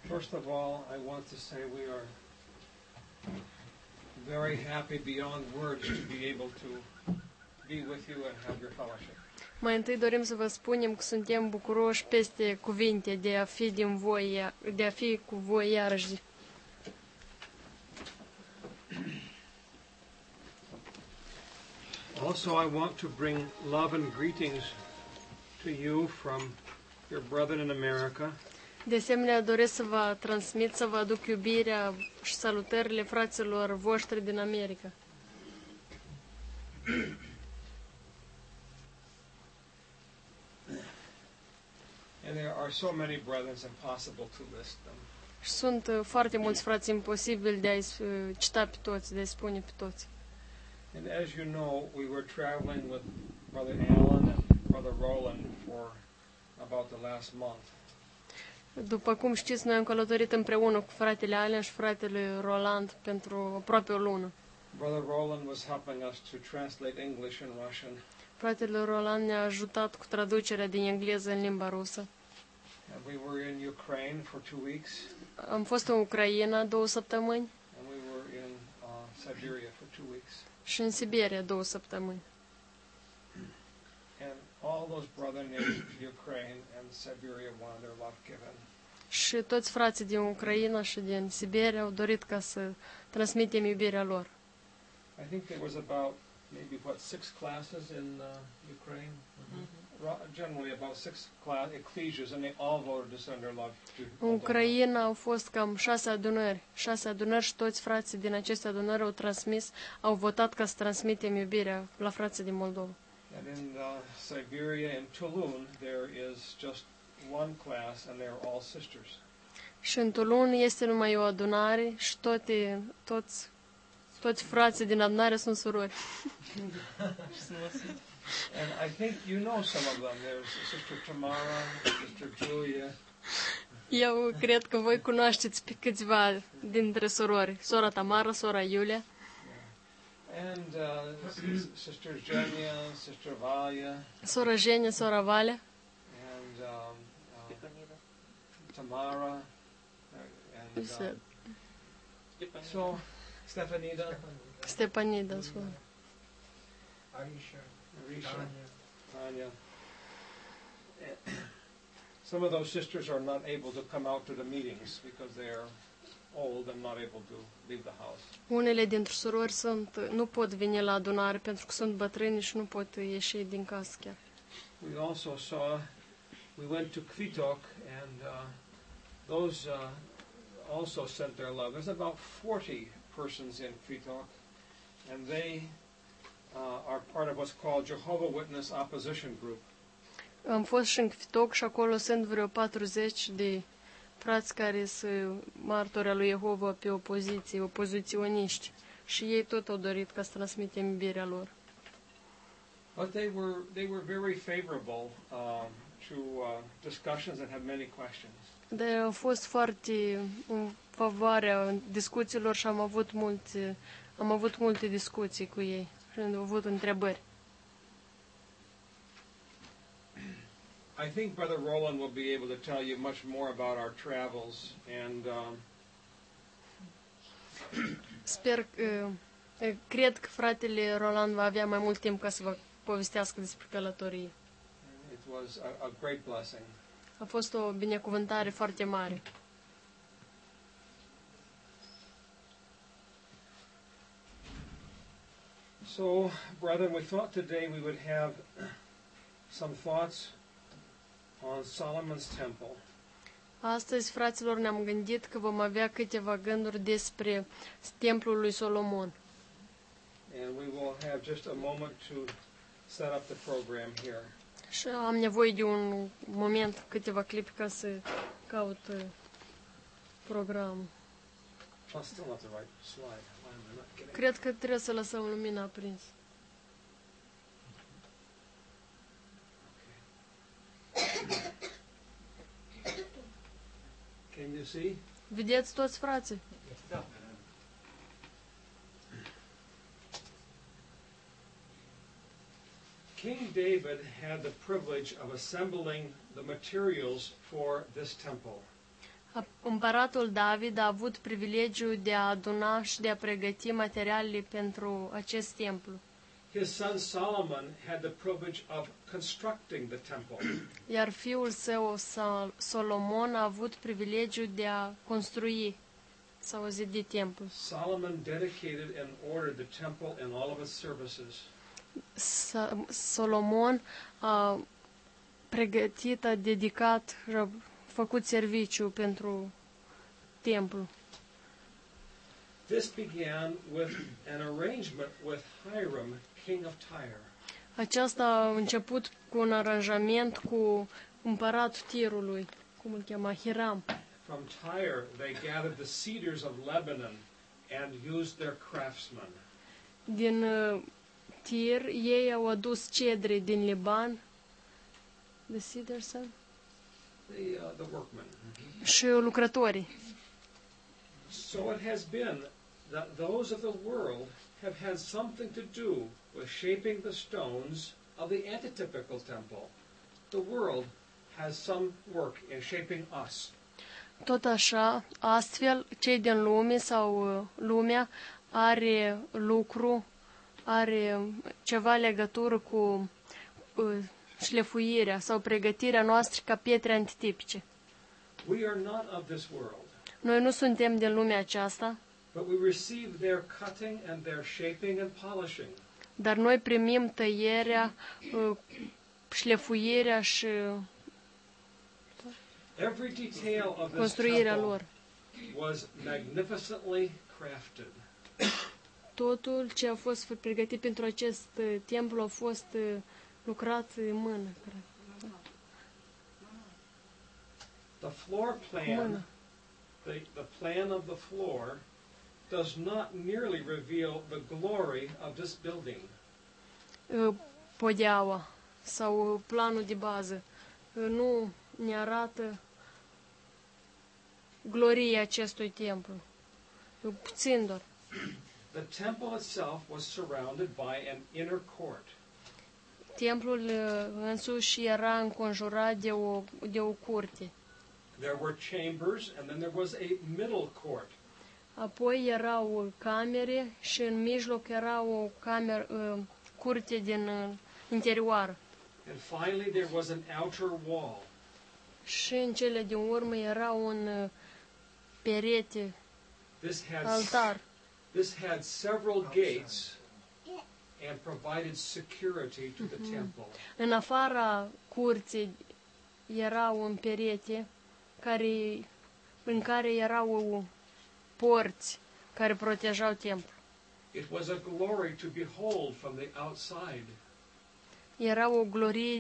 First of all, I want to say we are very happy beyond words to be able to be with you and have your fellowship. Mai întâi dorim să vă spunem că suntem bucuroși peste cuvinte de a fi de a fi cu voi iarăși. Also, I want to bring love and greetings to you from your brethren in America. De asemenea, doresc să vă transmit, să vă aduc iubirea și salutările fraților voștri din America. And there are so many brethren, it's impossible to list them. Și sunt foarte mulți frați, imposibil de a-i cita pe toți, de a-i spune pe toți. And as you know, we were traveling with Brother Alan and Brother Roland for about the last month. După cum știți, noi am călătorit împreună cu fratele Allen și fratele Roland pentru aproape o lună. Brother Roland was helping us to translate English and Russian. Fratele Roland ne-a ajutat cu traducerea din engleză în limba rusă. And we were in Ukraine for 2 weeks. Am fost în Ucraina 2 săptămâni And we were in Siberia for 2 weeks. și în Siberia 2 săptămâni. And all those brethren in Ukraine and Siberia wanted their love given. Și toți frații din Ucraina și din Siberia au dorit ca să transmitem iubirea lor. I think there was about maybe 6 classes in Ukraine. Generally about 6 ecclesias, and they all voted to send their love to În Ucraina au fost cam 6 adunări și toți frații din aceste adunări au votat ca să transmitem iubirea la frații din Moldova. And in Siberia, in Tulun, there is just one class, and they're all sisters. Și în Tulun este numai o adunare și toți frații din adunare sunt surori. And I think you know some of them. There's Sister Tamara, Sister Julia. Eu cred că voi cunoașteți pe câțiva dintre surori. Sora Tamara, sora Iulia. And Sister Jenya, Sister Valia. Sora Jenia, sora Valia. And Tamara. And so Stefanida. Stepanida, sora. Arisha, Tanya. Some of those sisters are not able to come out to the meetings because they are old and not able to leave the house. Unele dintre surori nu pot veni la adunare pentru că sunt bătrâni și nu pot ieși din casă chiar. We went to Kvitok, and those also sent their love. There's about 40 persons in Kvitok, and they are part of what's called Jehovah Witness Opposition Group. Am fost și în Kvitok și acolo sunt vreo 40 de frați care sunt martori al lui Jehova pe opoziție, opoziționiști. Și ei tot au dorit ca să transmitem iubirea lor. But they were very favorable to discussions and had many questions. Dar au fost foarte în favoarea discuțiilor și am avut multe discuții cu ei și am avut întrebări. I think Brother Roland will be able to tell you much more about our travels, and cred că fratele Roland va avea mai mult timp ca să vă povestească despre călătorie. It was a great blessing. A fost o binecuvântare foarte mare. So, brethren, we thought today we would have some thoughts on Solomon's temple. Astăzi, fraților, ne-am gândit că vom avea câteva gânduri despre templul lui Solomon. And we will have just a moment to set up the program here. Și am nevoie de un moment, câteva clipi ca să caut programul. Still not the right slide. Cred că trebuie să lăsăm lumina aprins. Can you see? Vedeți toți frații? Da. King David had the privilege of assembling the materials for this temple. Împăratul David a avut privilegiul de a aduna și de a pregăti materialele pentru acest templu. His son Solomon had the privilege of constructing the temple. Iar fiul său, Solomon, a avut privilegiul de a construi sau zidi templul. Solomon dedicated and ordered the temple and all of its services. Solomon a pregătit, a dedicat, a făcut serviciu pentru templu. This began with an arrangement with Hiram, king of Tyre. Aceasta a început cu un aranjament cu împăratul Tirului, cum îl chema, Hiram. From Tyre, they gathered the cedars of Lebanon and used their craftsmen. Din Tir, ei au adus cedri din Liban, the cedars, The workmen. și lucrătorii. So it has been that those of the world have had something to do with shaping the stones of the antitypical temple. The world has some work in shaping us. Tot așa, astfel, cei din lume sau lumea are lucru, are ceva legătură cu șlefuirea sau pregătirea noastră ca pietre antitipice. We are not of this world, Noi nu suntem din lumea aceasta, but we receive their cutting and their shaping and polishing. dar noi primim tăierea, șlefuirea și Every detail of this construirea temple lor. was magnificently crafted. Totul ce a fost pregătit pentru acest templu a fost lucrat în mână. The floor plan, the plan of the floor, does not merely reveal the glory of this building. Podeaua sau planul de bază nu ne arată gloria acestui templu. Puțin doar. The temple itself was surrounded by an inner court. Templul însuși era înconjurat de o curte. There were chambers, and then there was a middle court. Apoi erau camere și în mijloc era o curte din interior. And finally, there was an outer wall. Și în cele din urmă era un perete, altar. This had several gates and provided security to the temple. În afara curții era un perete în care erau porți care protejau templul. It was a glory to behold from the outside. Era o glorie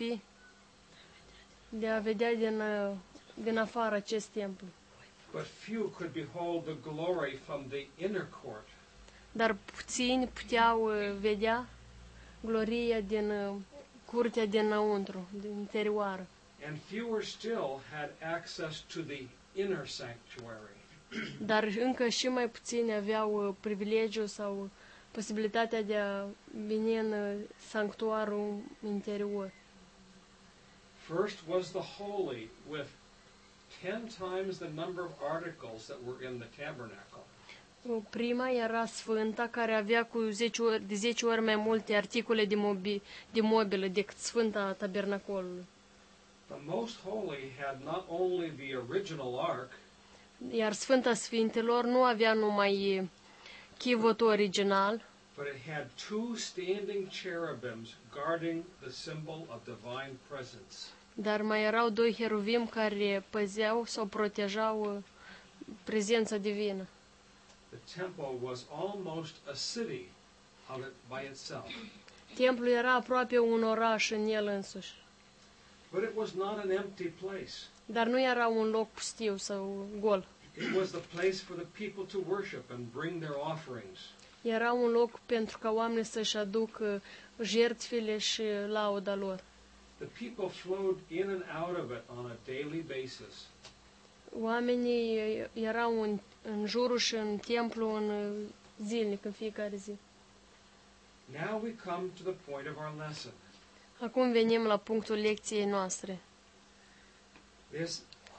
de a vedea din afară acest templu. But few could behold the glory from the inner court. Dar puțini puteau vedea gloria din curtea dinăuntru, din interioară. And fewer still had access to the inner sanctuary. Dar încă și mai puțini aveau privilegiul sau posibilitatea de a veni în sanctuarul interior. First was the holy with 10 times the number of articles that were in the tabernacle. Prima era Sfânta, care avea cu 10 ori mai multe articole de mobilă decât Sfânta Tabernacolului. The Most Holy had not only the original ark, Iar Sfânta Sfintelor nu avea numai chivotul original, but it had 2 standing cherubims guarding the symbol of divine presence. dar mai erau 2 heruvim care păzeau sau protejau prezența divină. The temple was almost a city by itself. Templul era aproape un oraș în el însuși, But it was not an empty place. dar nu era un loc pustiu sau gol. It was the place for the people to worship and bring their offerings. Era un loc pentru ca oamenii să-și aducă jertfele și lauda lor. The people flowed in and out of it on a daily basis. Oamenii erau în jurul și în templu în zilnic, în fiecare zi. Now we come to the point of our lesson. Acum venim la punctul lecției noastre. This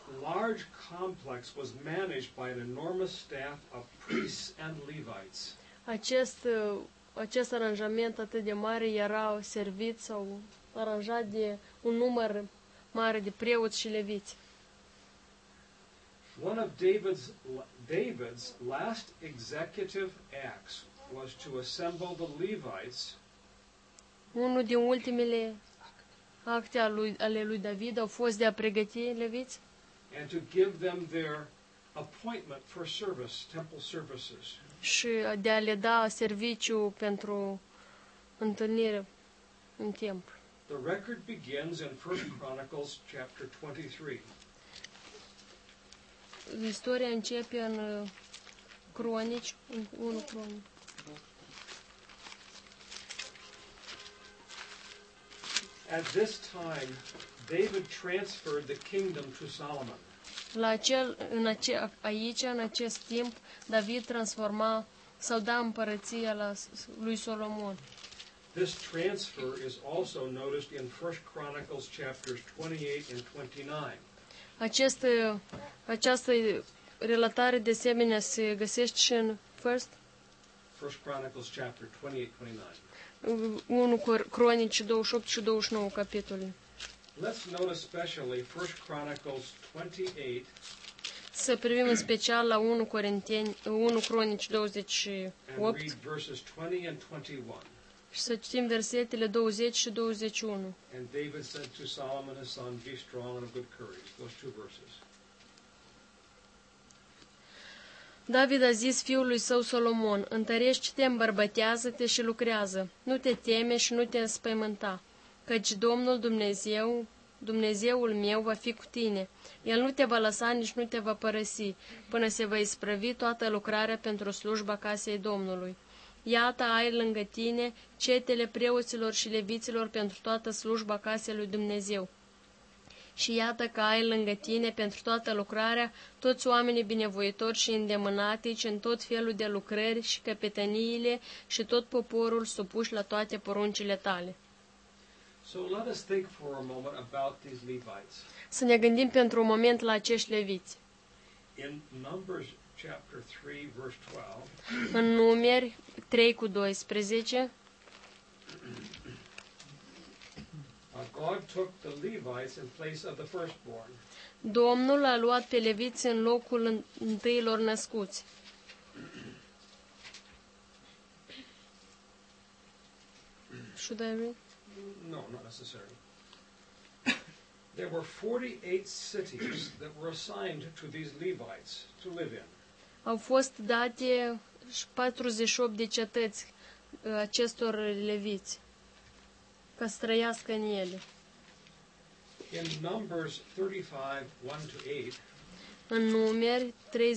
large complex was managed by an enormous staff of priests and Levites. Acest aranjament atât de mare era servit sau aranjat de un număr mare de preoți și leviți. One of David's last executive acts was to assemble the Levites Unul din ultimele acte ale lui David au fost de a pregăti leviți and to give them their appointment for service, temple services. și de a le da serviciu pentru întâlnire în templu. The record begins in 1 Chronicles chapter 23. Istoria începe în Cronici, în 1 Cronici. At this time, David transferred the kingdom to Solomon. Aici, în acest timp, David transforma sau da împărăția lui Solomon. This transfer is also noticed in 1 Chronicles chapters 28 and 29. Această relatare de asemenea se găsește și în 1 Chronicles chapter 28-29. 1 Cronici 28 și 29 capitole. Let's note especially 1 Chronicles 28 Să privim în special la 1 Cronici 28 and read verses 20 and 21. și să citim versetele 20 și 21. And David said to Solomon his son, be strong and of good courage. Those two verses. David a zis fiului său Solomon, întărește-te, îmbărbătează-te și lucrează. Nu te teme și nu te înspăimânta, căci Domnul Dumnezeul meu va fi cu tine. El nu te va lăsa, nici nu te va părăsi, până se va isprăvi toată lucrarea pentru slujba casei Domnului. Iată, ai lângă tine cetele preoților și leviților pentru toată slujba casei lui Dumnezeu. Și iată că ai lângă tine pentru toată lucrarea toți oamenii binevoitori și îndemânatici în tot felul de lucrări și căpetăniile și tot poporul supuși la toate poruncile tale. So let us think for a moment about these Levites. Să ne gândim pentru un moment la acești leviți. In Numbers chapter 3 verse 12, În Numeri 3:12, God took the Levites in place of the firstborn. Domnul a luat pe leviți în locul întâilor născuți. Should I read? No, not necessary. There were 48 cities that were assigned to these Levites to live in. Au fost date 48 de cetăți acestor leviți ca să trăiască în ele. In Numbers 35, 1-8, În Numeri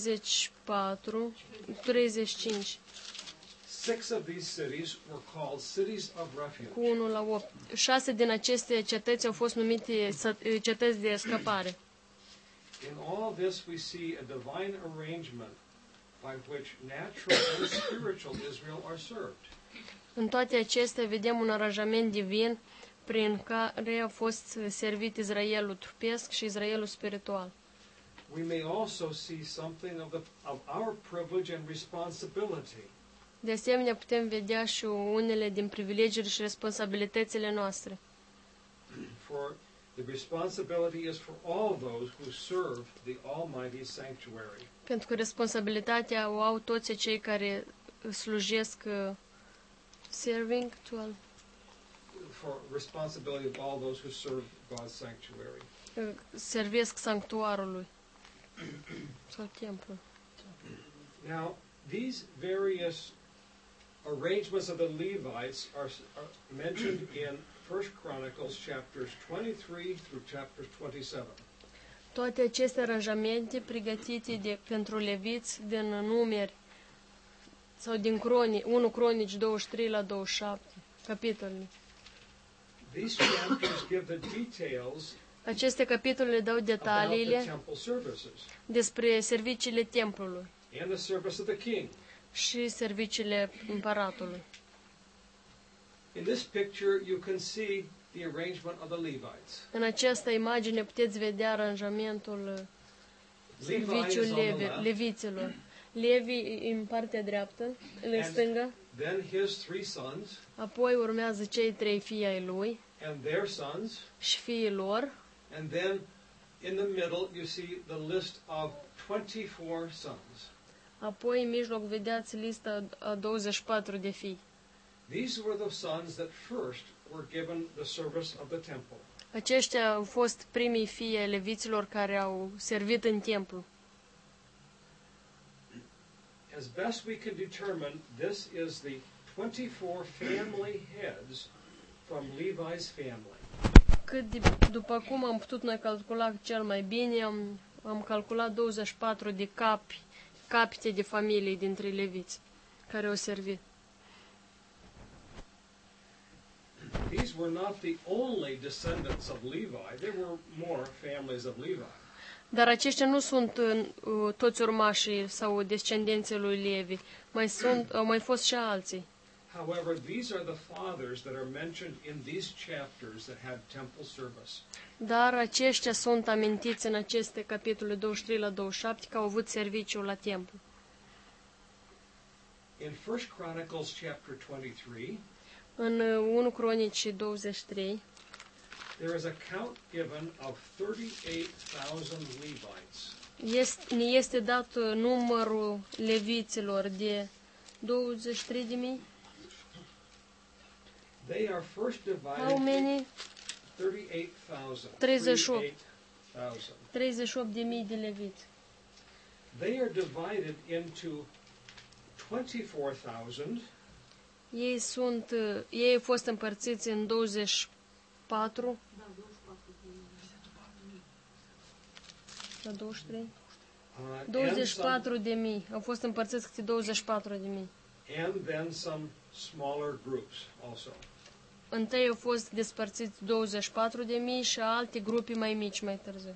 35, 6 of these cities were called cities of refuge. cu 1 la 8. 6 din aceste cetăți au fost numite cetăți de scăpare. In all this we see a divine arrangement by which natural and spiritual Israel are served. În toate acestea vedem un aranjament divin prin care a fost servit Israelul trupesc și Israelul spiritual. We may also see something of our privilege and responsibility. De asemenea, putem vedea și unele din privilegiile și responsabilitățile noastre. For the responsibility is for all those who serve the Almighty sanctuary. Pentru că responsabilitatea o au toți cei care slujesc serving to all, For responsibility of all those who serve God's sanctuary. servesc sanctuarului sau templul. Now, these various arrangements of the Levites are mentioned in 1 Chronicles chapters 23 through chapters 27. Toate aceste aranjamente pregătite pentru leviți din Numeri sau din 1 Cronici 23 la 27 capitolele. These chapters give the details Aceste capitole dau about the detaliile temple services despre serviciile templului and the service of the king. și serviciile împăratului. In this picture, you can see the arrangement of the Levites. În această imagine puteți vedea aranjamentul serviciul is on the left. leviților. Levi în partea dreaptă, în stânga, Then his 3 sons apoi urmează cei 3 fii ai lui and their sons. și fiii lor, And then in the middle you see the list of 24 sons. apoi în mijloc vedeați lista a 24 de fii. These were the sons that first were given the service of the temple. Aceștia au fost primii fii ai leviților care au servit în templu. As best we can determine, this is the 24 family heads from Levi's family. După cum am putut noi calcula cel mai bine, am calculat 24 de capite de familii dintre leviți care au servit. These were not the only descendants of Levi. There were more families of Levi. Dar aceștia nu sunt toți urmașii sau descendenții lui Levi. Au mai fost și alții. However, these are the fathers that are mentioned in these chapters that had temple service. Dar aceștia sunt amintiți în aceste capitole 23 la 27 că au avut serviciu la templu. In 1 Chronicles chapter 23, În 1 Cronici 23 there is a count given of 38,000 Levites. ne este dat numărul leviților de 23.000. They are first How divided many? 38,000. 38. 38,000. 38.000 de leviți. They are divided into 24,000 Ei au fost împărțiți în 24. La 23? 24.000. Au fost împărțiți câte 24.000. and then some smaller groups also. Întâi au fost despărțiți 24.000 și alte grupe mai mici mai târziu.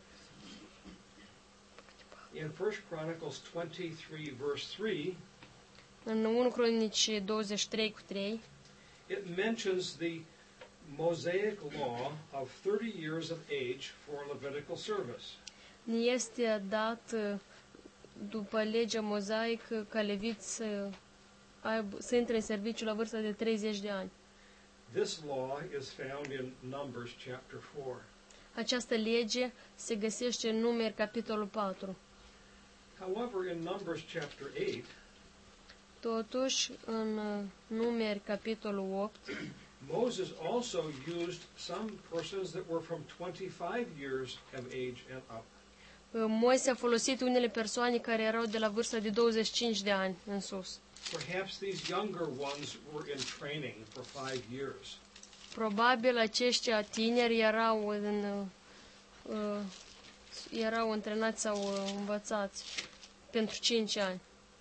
In 1 Chronicles 23 verse 3, În 1 Cronici 23 cu 3, it mentions the Mosaic law of 30 years of age for Levitical service. ne este dat după legea mozaică ca leviți să intre în serviciu la vârsta de 30 de ani. This law is found in Numbers chapter 4. Această lege se găsește în Numeri, capitolul 4. However, in Numbers chapter 8, Totuși, în Numeri, capitolul 8, Moses also used some persons that were from 25 years of age and up. Moise a folosit unele persoane care erau de la vârsta de 25 de ani în sus. Perhaps these younger ones were in training for 5 years. Probabil aceștia tineri erau antrenați sau învățați pentru 5 ani.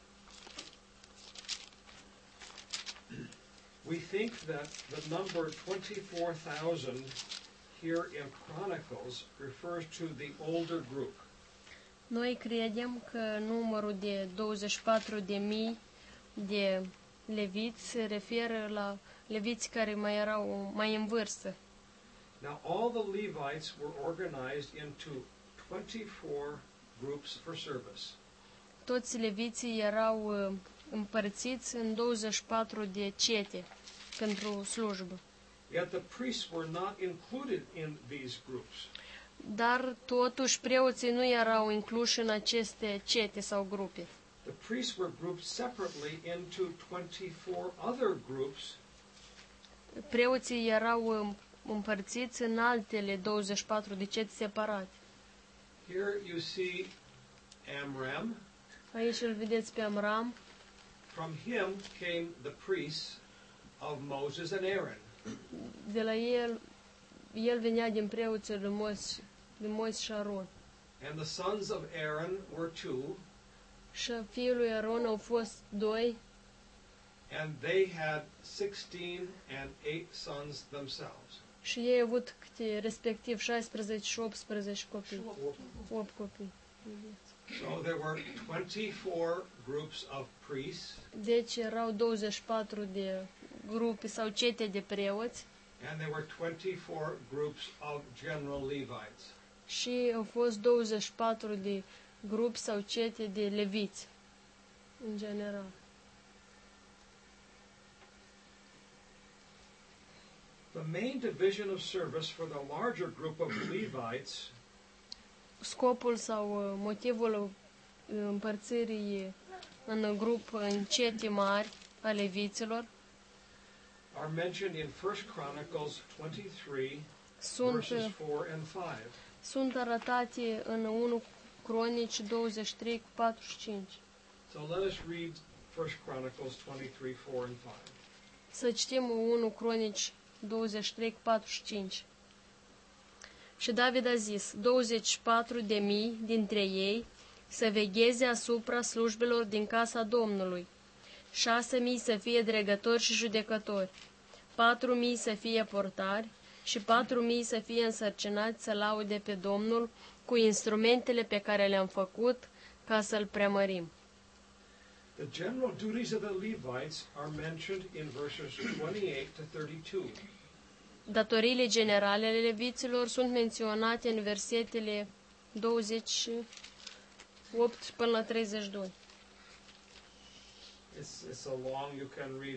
We think that the number 24,000 here in Chronicles refers to the older group. Noi credem că numărul de 24.000 de leviți se referă la leviți care mai erau mai în vârstă. Now, all the Levites were organized into 24 groups for service. Toți leviții erau împărțiți în 24 de cete pentru slujbă. Yet the priests were not included in these groups. Dar totuși preoții nu erau incluși în aceste cete sau grupe. The priests were grouped separately into 24 other groups. Preoții erau împărțiți în altele 24 de cete separate. Here you see Amram. Aici îl vedeți pe Amram. From him came the priests of Moses and Aaron. De la el venea din preoții lui Moise și Aron. And the sons of Aaron were 2, Și fiul lui Aron au fost 2 and they had 16 and 8 sons themselves. și ei au avut câte respectiv 16 și 18 copii. 8 copii. So there were 24 groups of priests, Deci erau 24 de grupe sau cete de preoți and there were 24 groups of general Levites. și au fost 24 de grup sau cete de leviți, în general. The main division of service for the larger group of Levites Scopul sau motivul împărțirii în grup, în cete mari a leviților, are mentioned in 1 Chronicles 23, sunt, verses 4 and 5. sunt arătate în 1 Cronici 23 cu 4 și 5. So let us read 1 Chronicles 23, 4 and 5. Să citim 1 Cronici 23 cu 4 și 5. Și David a zis, 24.000 dintre ei să vegheze asupra slujbelor din casa Domnului, 6.000 să fie dregători și judecători, 4.000 să fie portari și 4.000 să fie însărcinați să laude pe Domnul cu instrumentele pe care le-am făcut ca să-L preamărim. The general duties of the Levites are mentioned in verses 28 to 32. Datoriile generale ale leviților sunt menționate în versetele 28 până la 32. It's so long you can read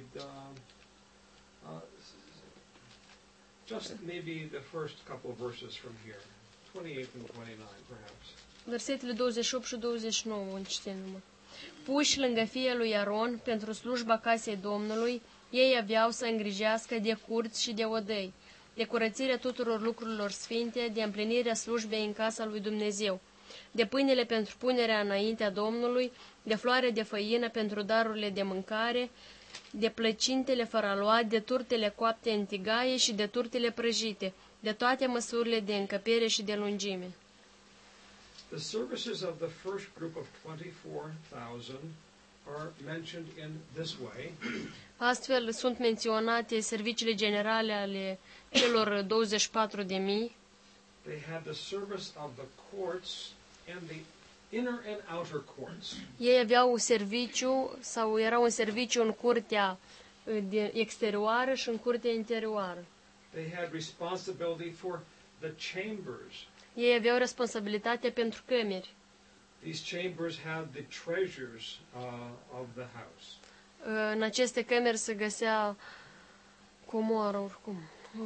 just maybe the first couple of verses from here, 28 and 29 perhaps. Versetele 28 și 29 în citim numai. Puși lângă fiul lui Aron pentru slujba casei Domnului, ei aveau să îngrijească de curți și de odăi, de curățirea tuturor lucrurilor sfinte, de împlinirea slujbei în casa lui Dumnezeu, de pâinele pentru punerea înaintea Domnului, de floare de făină pentru darurile de mâncare, de plăcintele fără aluat, de turtele coapte în tigaie și de turtele prăjite, de toate măsurile de încăpere și de lungime. The services of the first group of 24,000 are mentioned in this way. Astfel sunt menționate serviciile generale ale celor 24.000. They had the service of the courts and the inner and outer courts. Ei aveau un serviciu sau erau un serviciu în curtea exterioară și în curtea interioară. They had responsibility for the chambers. Ei aveau responsabilitatea pentru cămeri. These chambers had the treasures of the house. În aceste cămeri se găsea comoara, oricum,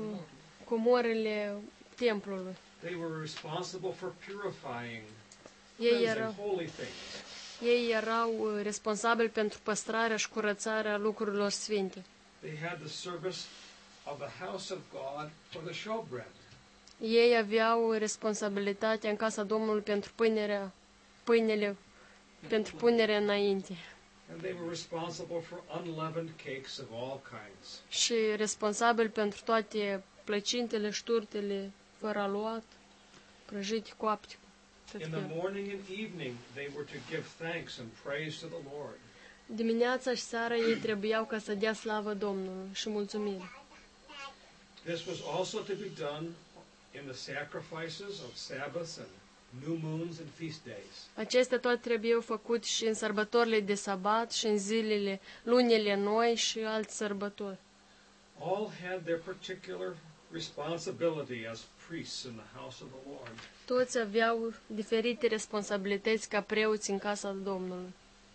comorile templului. They were responsible for purifying, Ei cleansing erau, holy things. ei erau responsabili pentru păstrarea și curățarea lucrurilor sfinte. They had the service of the house of God for the showbread. Ei aveau responsabilitatea în casa Domnului pentru pâinele, pentru punerea înainte. And they were responsible for unleavened cakes of all kinds. Și responsabil pentru toate plăcintele și turtele fără aluat, prăjite, coapte. tot In the felul. morning and evening, they were to give thanks and praise to the Lord. Dimineața și seara ei trebuiau ca să dea slavă Domnului și mulțumire. This was also to be done in the sacrifices of Sabbaths and new moons and feast days. Acestea toate trebuiau făcut și în sărbătorile de sabat și în zilele, lunile noi și alte sărbători. All had their particular responsibility as priests in the house of the Lord. Toți aveau diferite responsabilități ca preoți în casa Domnului.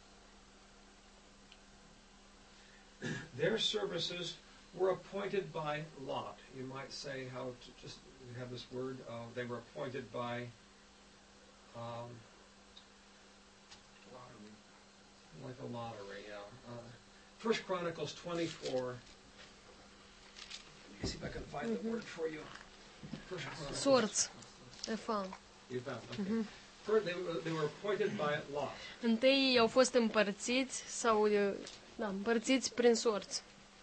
Their services were appointed by lot. You might say how to just we have this word. They were appointed by like a lottery. Yeah. First Chronicles 24. Let me see if I can find the word for you. First Chronicles. Sorți. Efan. You found. Okay. First, they were appointed by lot. Întâi ei au fost împărțiți sau împărțiți prin sorți.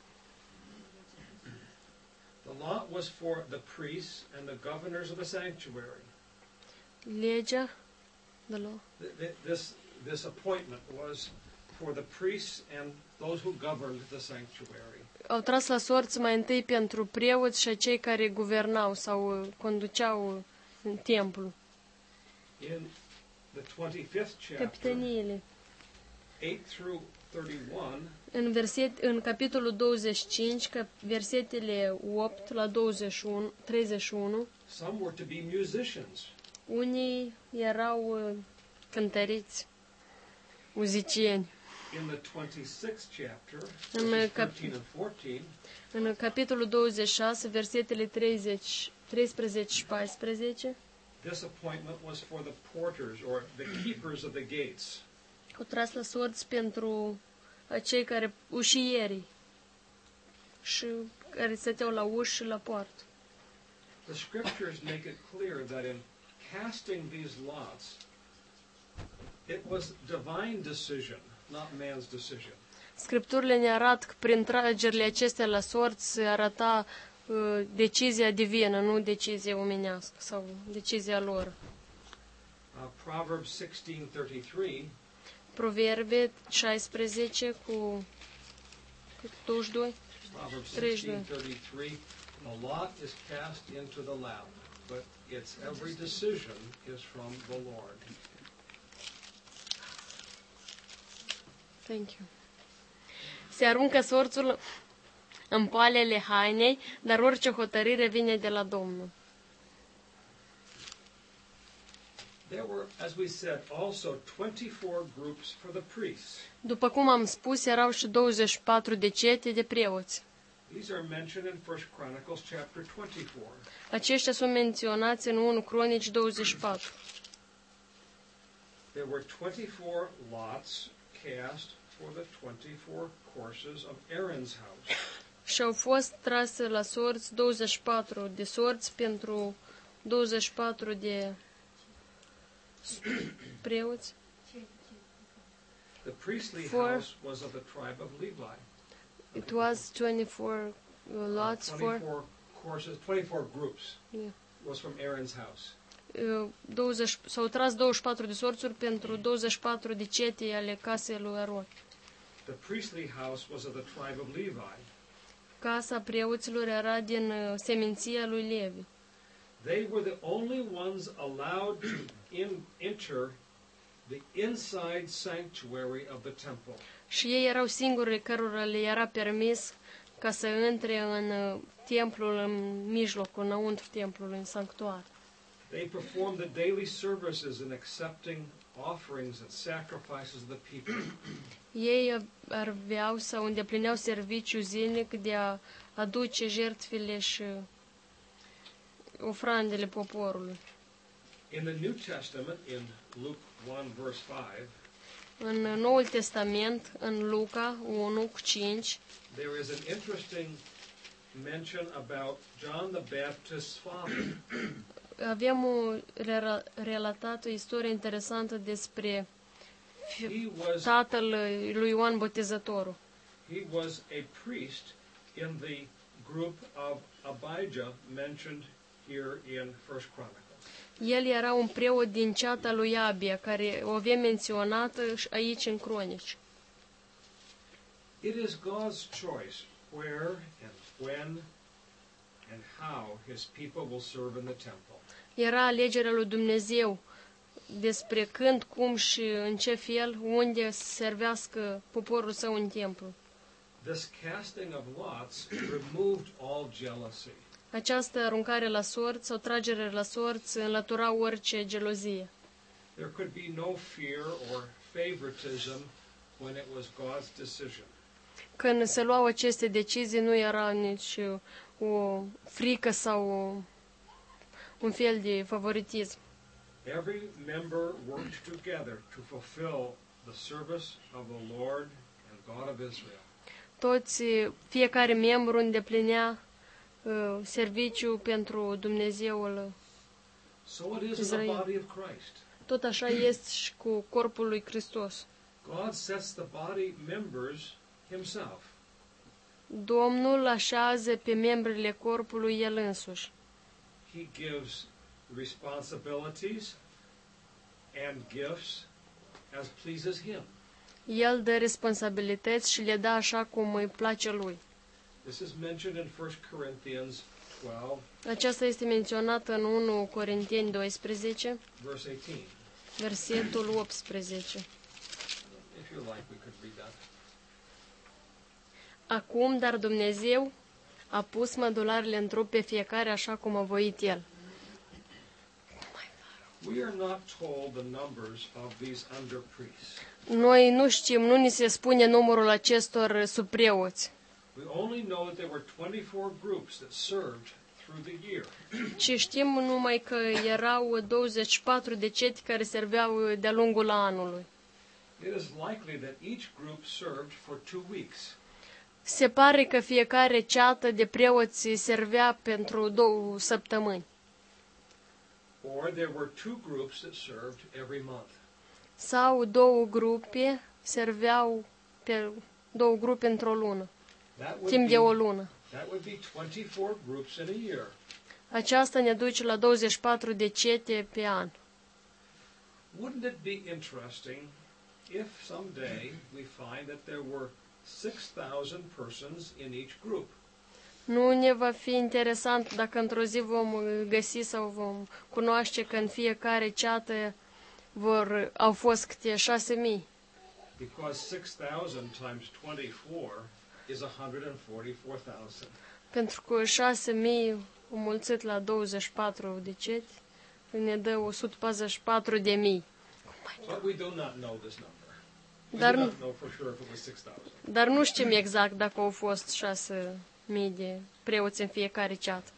The lot was for the priests and the governors of the sanctuary. Legea de la This appointment was for the priests and those who governed the sanctuary. au tras la sorți mai întâi pentru preoți și cei care guvernau sau conduceau în templu. In the 25th chapter, Capitaniile. 8 through 31, În capitolul 25, versetele 8 la 31, some were to be musicians. unii erau cântăriți, muzicieni. In the 26th chapter, În verses cap- 13 and 14, În capitolul 26, versetele 13 și 14, this appointment was for the porters or the keepers of the gates. au tras la sorți pentru cei care, ușierii, și care stăteau la uși și la poartă. The scriptures make it clear that in casting these lots, it was divine decision, not man's decision. Scripturile ne arată că prin tragerile acestea la sorți se arăta decizia divină, nu decizia omenească sau decizia lor. Proverbs 16:33 Proverbe 16 cu 22. Proverbs 32. 16:33, a lot is cast into the lap, but its every decision is from the Lord. Thank you. Se aruncă sorțul în poalele hainei, dar orice hotărâre vine de la Domnul. There were, as we said, also 24 groups for the priests. După cum am spus, erau și 24 de cete de preoți. These are mentioned in 1 Chronicles chapter 24. Aceștia sunt menționați în 1 Cronici 24. There were 24 lots cast for the 24 courses of Aaron's house. Și au fost trase la sorți 24 de sorți pentru 24 de preoți. The priestly For- house was of the tribe of Levi. It was 24 lots for 24 courses, 24 groups Yeah. was from Aaron's house. s-au tras 24 de sorțuri pentru 24 de cete ale casei lui Aron. The priestly house was of the tribe of Levi. Casa preoților era din seminția lui Levi. They were the only ones allowed to enter the inside sanctuary of the temple. Și ei erau singurii cărora le era permis ca să intre în templul, în mijlocul, înăuntru templului, în sanctuar. They performed the daily services in accepting offerings and sacrifices of the people. Ei aveau sau îndeplineau serviciul zilnic de a aduce jertfele și ofrandele poporului. In the New Testament, in Luke 1 verse 5, În Noul Testament, în Luca 1:5, there is an interesting mention about John the Baptist's father. avem relatat o istorie interesantă despre tatăl lui Ioan Botezătorul. He was a priest in the group of Abijah mentioned here in 1 Chronicles. El era un preot din ceata lui Abia, care o avem menționată și aici în Cronici. It is God's choice where and when and how his people will serve in the temple. Era alegerea lui Dumnezeu despre când, cum și în ce fel, unde să servească poporul său în templu. This casting of lots removed all jealousy. Această aruncare la sorți sau tragere la sorți înlătura orice gelozie. There could be no fear or favoritism when it was God's decision. Când se luau aceste decizii, nu era nici o frică sau un fel de favoritism. Every member worked together to fulfill the service of the Lord and God of Israel. Fiecare membru îndeplinea serviciu pentru Dumnezeul. So it is in the Israel. body of Christ. Tot așa este și cu corpul lui Hristos. God sets the body members himself. Domnul așează pe membrii corpului El însuși. He gives responsibilities and gifts as pleases him. El dă responsabilități și le dă așa cum îi place lui. This is mentioned in 1 Corinthians 12, Aceasta este menționată în 1 Corinteni 12, verse 18. versetul 18. If you like, we could read that. Acum, dar Dumnezeu a pus mădularele în trup pe fiecare așa cum a voit El. We are not told the numbers of these under priests. Noi nu știm, nu ni se spune numărul acestor subpreoți, We only know that there were 24 groups that served through the year. ci știm numai că erau 24 de ceti care serveau de-a lungul anului. It is likely that each group served for 2 weeks. Se pare că fiecare ceată de preoți servea pentru 2 săptămâni. Or there were 2 groups that served every month. Sau 2 grupe serveau pe 2 grupe într-o lună, timp de o lună. That would be 24 groups in a year. Aceasta ne duce la 24 de cete pe an. Wouldn't it be interesting if someday we find that there were 6,000 persons in each group? Nu ne va fi interesant dacă într-o zi vom găsi sau vom cunoaște că în fiecare ceată au fost câte 6.000. Because 6,000 times 24 is 144,000. Pentru că 6.000 înmulțit la 24 de ceti ne dă 144.000. But we do not know this number. We Dar do nu, not know for sure if it was 6,000. dar nu știm exact dacă au fost 6.000 de preoți în fiecare ceată.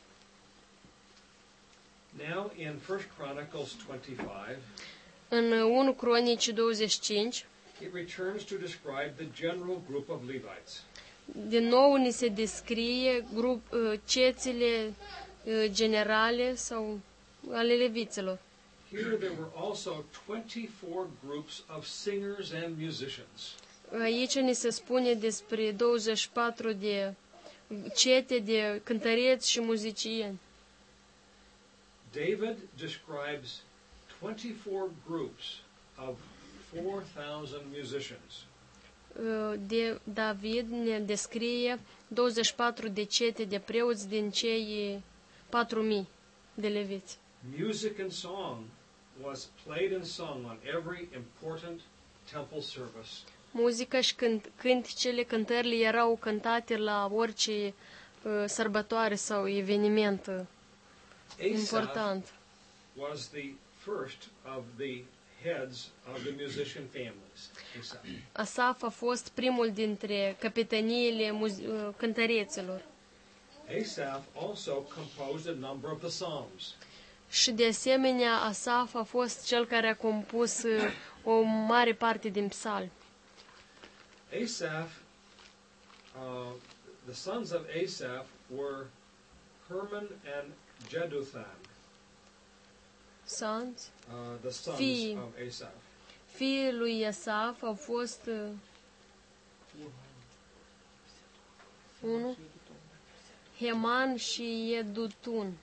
Now in 1 Chronicles 25, În 1 Cronici 25, it returns to describe the general group of Levites. din nou ni se descrie cețile generale sau ale leviților. Here there were also 24 groups of singers and musicians. Aici ni se spune despre 24 de cete de cântăreți și muzicieni. David describes 24 groups of 4,000 musicians. David ne descrie 24 de cete de preoți din cei 4.000 de leviți. Music and song was played and sung on every important temple service. Muzica și cântecele, cântările erau cântate la orice sărbătoare sau eveniment important. Asaph was the first of the heads of the musician families. Asaph. Asaf a fost primul dintre capetaniile cântăreților. Asaph also composed a number of the psalms. Și de asemenea, Asaf a fost cel care a compus o mare parte din psalmi. Asaph, the sons of Asaph were Herman and Jeduthun. Sons? The sons Fii. of Asaph. Fiii lui Asaf au fost 1, Heman și Yedutun.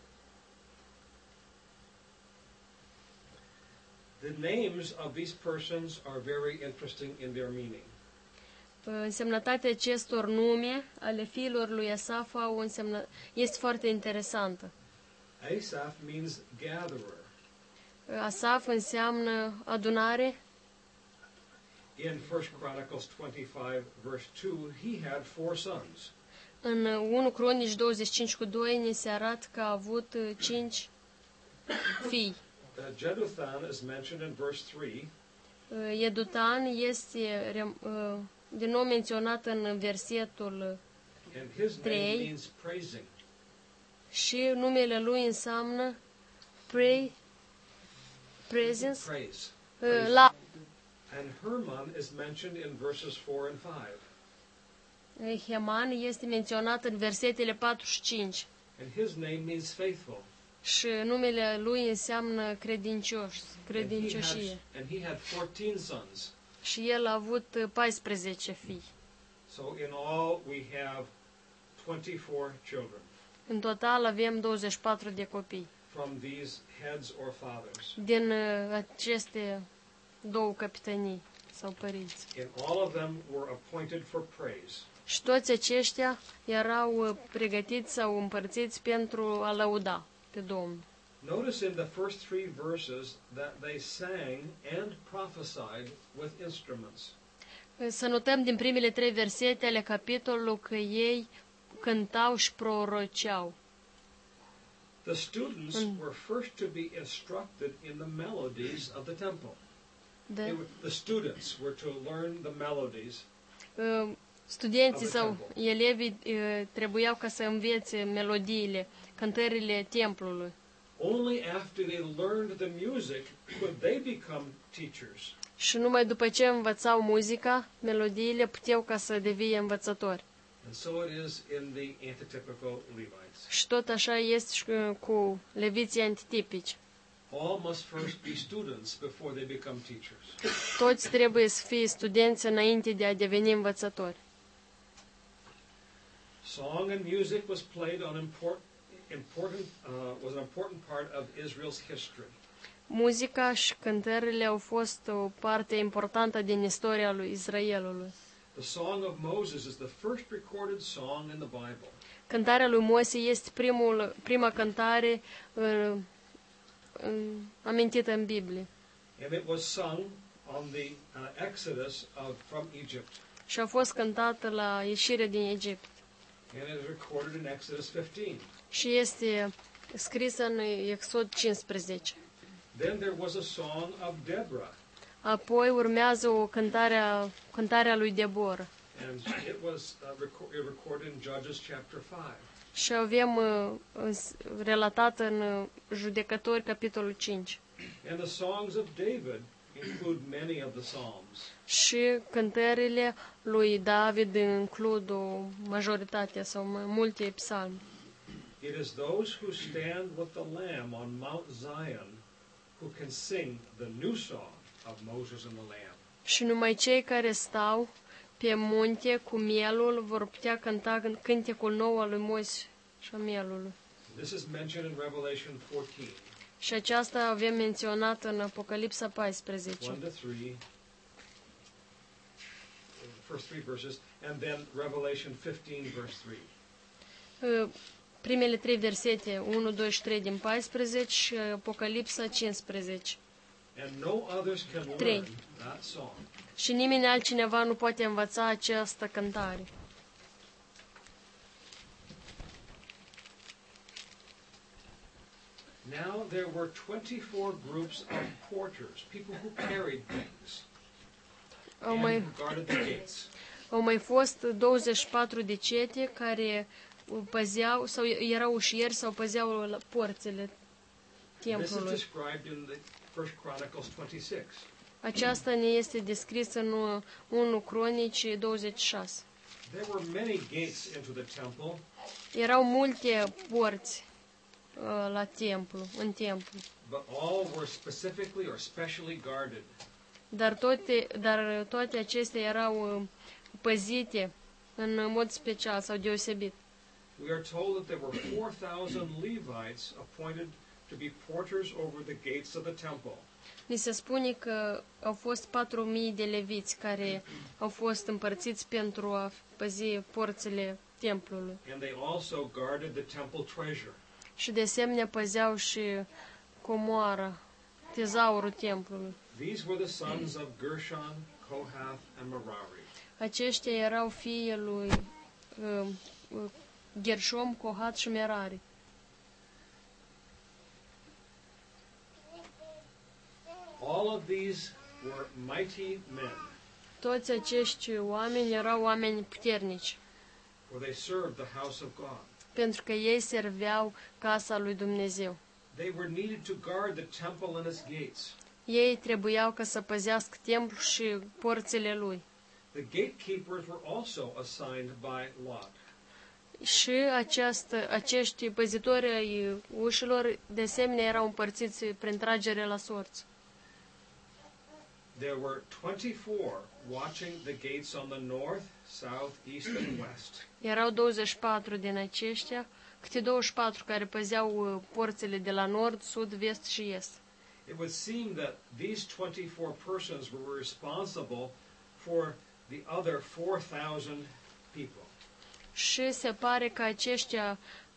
The names of these persons are very interesting in their meaning. Însemnătatea acestor nume ale fiilor lui Asaf este foarte interesantă. Asaph means gatherer. Asaf înseamnă adunare. In 1 Chronicles 25, verse 2, he had 4 sons. În 1 Cronici 25:2 ne se arată că a avut 5 fii. Jeduthun is mentioned in verse 3. Yedutan este din nou menționat în versetul And his name 3 means praising. și numele lui înseamnă presence, Praise. la And Herman is mentioned in verses 4 and 5. Heman este menționat în versetele 4 și 5 And his name means faithful. și numele lui înseamnă credincioșie. And he had 14 sons. Și el a avut 14 fii. So in all we have 24 children În total avem 24 de copii from these heads or fathers. din aceste 2 capitanii sau părinți. And all of them were appointed for praise. Și toți aceștia erau pregătiți sau împărțiți pentru a lăuda pe Domnul. Notice in the first 3 verses that they sang and prophesied with instruments. Să notăm din primele 3 versete ale capitolului că ei cântau și proroceau. The students were first to be instructed in the melodies of the temple. The students were to learn the melodies. Studenții sau elevii trebuiau ca să învețe melodiile, cântările templului. Only after they learned the music could they become teachers. Și numai după ce învățau muzica, melodiile puteau ca să devină învățători. And so it is in the antitypical Levites. Și tot așa este și cu leviții antitipici. All must first be students before they become teachers. Toți trebuie să fie studenți înainte de a deveni învățători. Song and music was played on was an important part of Israel's history. Muzica și cântările au fost o parte importantă din istoria lui Israelului. The Song of Moses is the first recorded song in the Bible. Cântarea lui Moise este prima cântare amintită în Biblie. And it was sung on the Exodus from Egypt. Și a fost cântată la ieșirea din Egipt. And it is recorded in Exodus 15. Și este scrisă în Exod 15. Then there was a song of Deborah. Apoi urmează o cântarea lui Deborah. And it was recorded in Judges chapter 5. Și avem relatat în Judecători capitolul 5. And the songs of David include many of the psalms. Și cântările lui David includ o majoritate sau multe psalmi. It is those who stand with the Lamb on Mount Zion who can sing the new song of Moses and the Lamb. Și numai cei care stau pe munte cu mielul vor putea cânta cântecul nou al lui Moise și a mielului. This is mentioned in Revelation 14. Și aceasta avem menționat în Apocalipsa 14. 1 to 3. The first three verses, and then Revelation 15 verse 3. Primele 3 versete, 1, 2 și 3 din 14 și Apocalipsa 15. And no others can learn that song. Și nimeni altcineva nu poate învăța această cântare. Now there were 24 groups of porters, people who carried things, and who guarded the gates. Au mai fost 24 de cete care păzeau sau erau ușieri sau păzeau porțile templului. This is described in the First Chronicles 26. Aceasta ne este descrisă în 1 Cronici 26. There were many gates into the temple. Erau multe porți la templu, în templu. But all were specifically or specially guarded. Dar toate acestea erau păzite în mod special sau deosebit. We are told that there were 4,000 Levites appointed to be porters over the gates of the temple. Ni se spune că au fost 4.000 de leviți care au fost împărțiți pentru a păzi porțile templului. And they also guarded the temple treasure. Și de asemenea păzeau și comoara, tezaurul templului. These were the sons of Gershon, Kohath, and Merari. Aceștia erau fiii lui Gershom, Kohat și Merari. All of these were mighty men, Toți acești oameni erau oameni puternici, for they served the house of God. pentru că ei serveau casa lui Dumnezeu. They were needed to guard the temple and its gates. Ei trebuiau ca să păzească templul și porțile lui. The gatekeepers were also assigned by lot. Și acești păzitori ai ușilor de asemenea erau împărțiți prin tragere la sorți. There were 24 watching the gates on the north, south, east, and west. Erau 24 din aceștia, câte 24 care păzeau porțile de la nord, sud, vest și est. It would seem that these 24 persons were responsible for the other 4,000 people. Și se pare că aceștia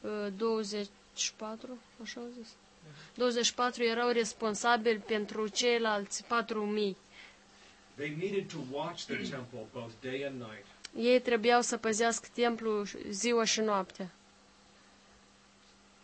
24, așa au zis, 24 erau responsabili pentru ceilalți 4.000. They needed to watch the temple both day and night. Ei trebuiau să păzească templul ziua și noaptea.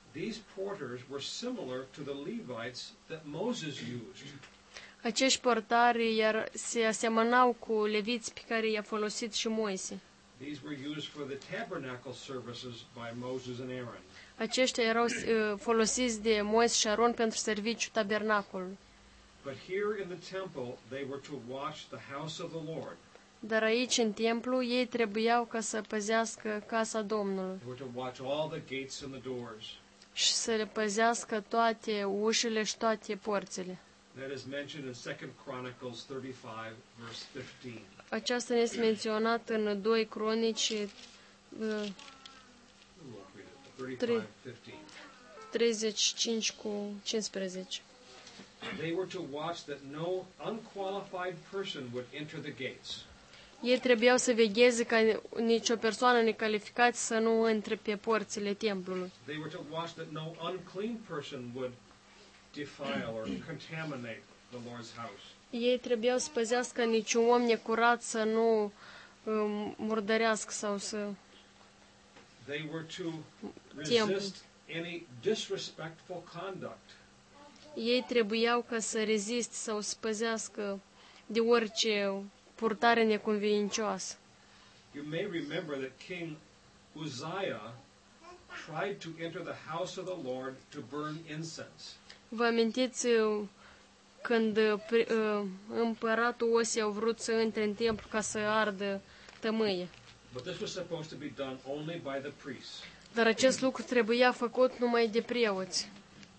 These porters were similar to the Levites that Moses used. Acești portari se asemănau cu leviți pe care i-a folosit și Moise. These were used for the tabernacle services by Moses and Aaron. Aceștia erau folosiți de Moise și Aron pentru serviciul tabernacolului. But here in the temple, they were to watch the house of the Lord. Dar aici, în templu, ei trebuiau ca să păzească casa Domnului They were to watch all the gates and the doors. și să le păzească toate ușile și toate porțile. That is mentioned in 2 Chronicles 35, verse 15. Aceasta ne este menționat în 2 Cronici We won't read it, 35, 15. 35 cu 15. They were to watch that no unqualified person would enter the gates. Ei trebuiau să vegheze ca nicio persoană necalificată să nu intre pe porțile templului. They were to watch that no unclean person would defile or contaminate the Lord's house. Ei trebuiau să păzească niciun om necurat să nu murdărească sau să... They were to resist any disrespectful conduct. Ei trebuiau ca să reziste sau să păzească de orice purtare neconveniencioasă. You may remember that King Uzziah tried to enter the house of the Lord to burn incense. Vă amintiți când împăratul Osia a vrut să intre în templu ca să ardă tămâie. But this was supposed to be done only by the priests. Dar acest lucru trebuia făcut numai de preoți.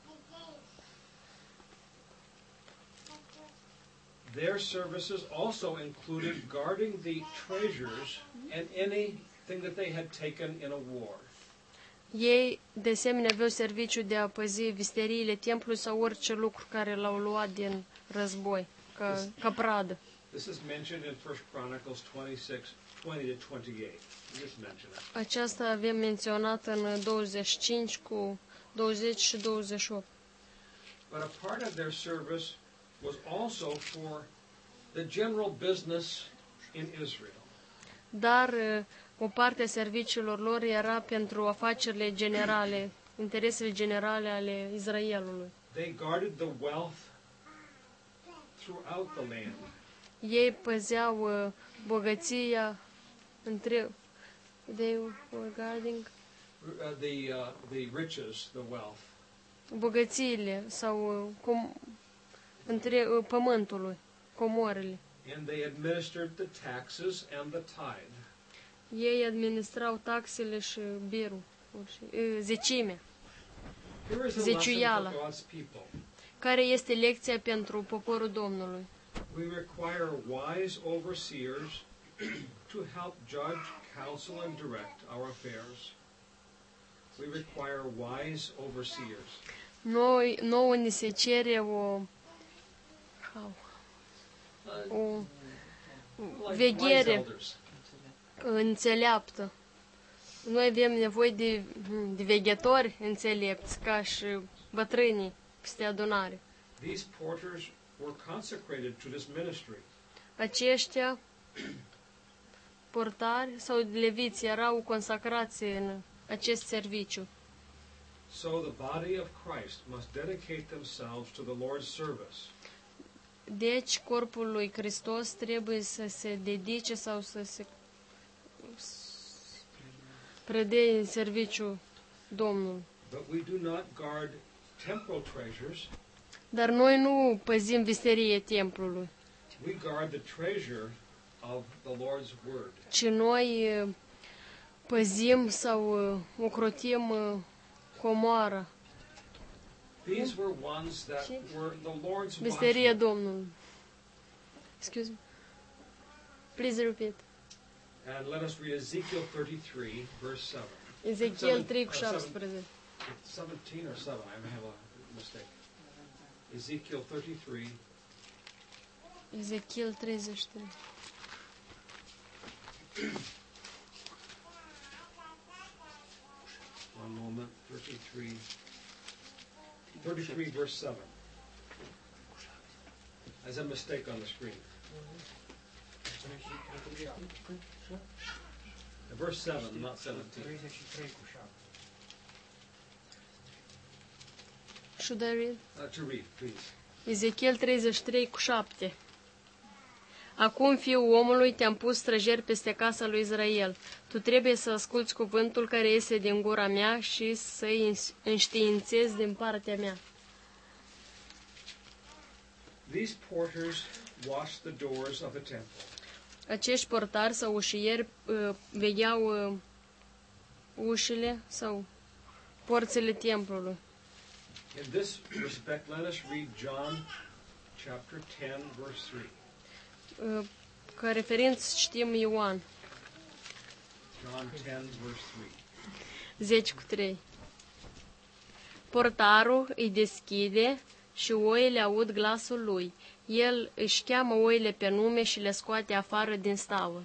Their services also included guarding the treasures and anything that they had taken in a war. Ei, de asemenea, aveau serviciu de a păzi visteriile templului sau orice lucru care l-au luat din război, ca pradă. This is mentioned in 1 Chronicles 26, 20 to 28. Just mention it. Aceasta avem menționat în 25 cu 20 și 28. But a part of their service was also for the general business in Israel. Dar o parte a serviciilor lor era pentru afacerile generale, interesele generale ale Israelului. They guarded the wealth throughout the land. Ei păzeau bogăția între... They were guarding The riches, the wealth. bogățiile sau între pământului, comorile. And they administered the taxes and the tithe. Ei administrau taxele și birul, zecimea. Here is a lesson Zeciuiala. for God's people. Care este lecția pentru poporul Domnului? We require wise overseers to help judge, counsel, and direct our affairs. We require wise overseers. Nouă ni se cere o Wise veghere elders. înțeleaptă. Noi avem nevoie de veghetori înțelepți, ca și bătrânii peste adunare. These porters were consecrated to this ministry. Aceștia, portari sau leviți, erau consacrați în acest serviciu. So the body of Christ must dedicate themselves to the Lord's service. Deci, corpul lui Hristos trebuie să se dedice sau să se predea în serviciu Domnului. But we do not guard temporal treasures. Dar noi nu păzim visterie templului, We guard the treasure of the Lord's word. ci noi păzim sau ocrotim comoara, These were ones that were the Lord's visteria watchmen. Domnului. Excuse me. Please repeat. And let us read Ezekiel 33, verse 7. Ezechiel 3 cu 7. 17. 17 or 7, I may have a mistake. Ezekiel 33, Ezechiel 33. one moment, 33 verse 7. There's a mistake on the screen. Verse 7, not 17. Should I read? To read, please. Ezechiel 33:7. Acum, fiul omului, te-am pus străjer peste casa lui Israel. Tu trebuie să asculți cuvântul care iese din gura mea și să-i înștiințezi din partea mea. These porters watched the doors of the temple. Acești portari sau ușieri vegheau ușile sau porțile templului. In this respect, let us read John chapter 10, verse 3. Ca referință citim Ioan John 10, verse 10:3. 3. Portarul îi deschide și oile aud glasul lui. El își cheamă oile pe nume și le scoate afară din stavă.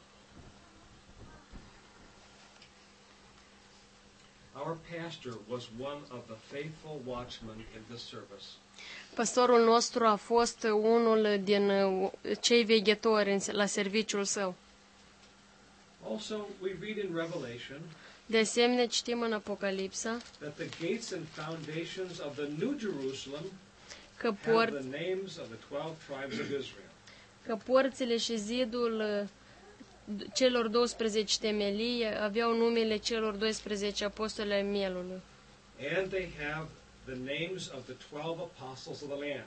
Our pastor was one of the faithful watchmen in this service. Pastorul nostru a fost unul din cei veghetori la serviciul său. Also, we read in Revelation De asemenea, citim în Apocalipsa that the gates and foundations of the New Jerusalem că, have the names of the 12 tribes of Israel. că porțile și zidul celor 12 temelii aveau numele celor 12 apostoli ai mielului. And they have the names of the 12 apostles of the Lamb.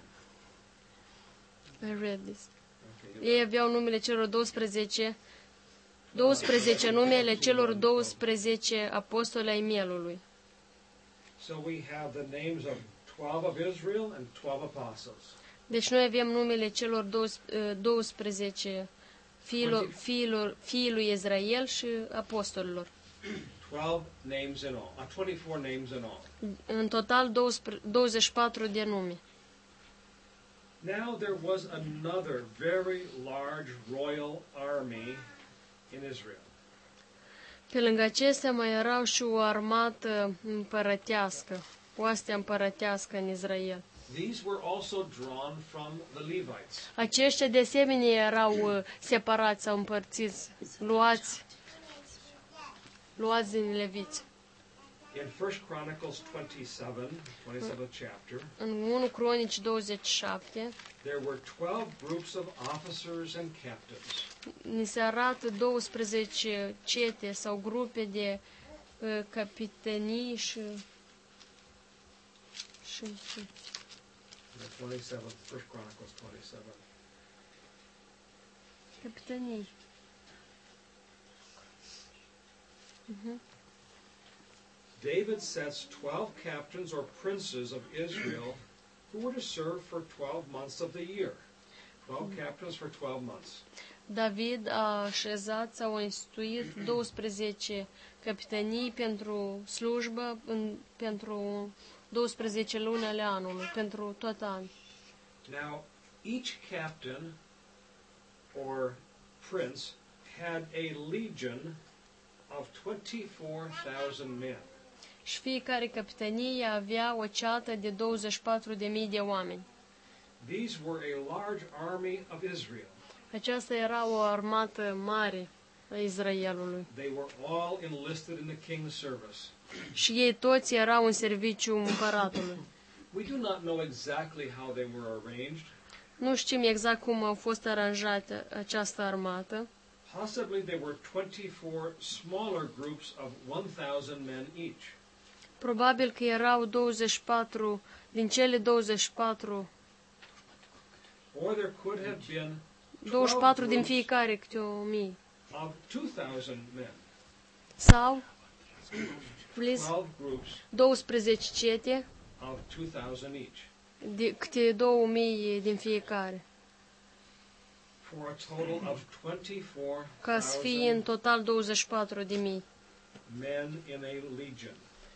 I read this. Okay, Ei aveau numele celor 12 numele celor 12 apostoli ai mielului. so we have the names of 12 of Israel and 12 apostles. Deci noi avem numele celor 12 fiii lui Israel și apostolilor. 12 names in all. 24 names in all. În total 24 de nume. Now there was another very large royal army in Israel. Pe lângă acestea mai erau și o armată împărătească, oastea împărătească în Israel. These were also drawn from the Levites. Aceștia de asemenea erau separați sau împărțiți, luați din leviți. In 1 Chronicles 27 chapter, În 1 Cronici 27 there were 12 groups of officers and captains. ni se arată 12 cete sau grupe de capitanii și 27, 1 Chronicles 27. capitanii. David sets 12 captains or princes of Israel who were to serve for 12 months of the year. 12 captains for 12 months. David a așezat sau a instituit 12 capitanii pentru slujbă pentru 12 luni ale anului, pentru tot anul. Now, each captain or prince had a legion of 24,000 men. Și fiecare capitanie avea o ceată de 24.000 de oameni. These were a large army of Israel. Aceasta era o armată mare a Israelului. They were all enlisted in the king's service. Și ei toți erau în serviciu împăratului. We do not know exactly how they were arranged. Nu știm exact cum au fost aranjate această armată. Possibly there were 24 smaller groups of 1,000 men each. Probabil că erau 24 din cele 24, Or there could have been 24 din groups fiecare câte 1000. of 2,000 men. Sau, please, 12 groups 12 cete of 2,000 each. de câte 2000 din fiecare. For a total of Ca să fie în 24,000 total 24.000. men in a legion.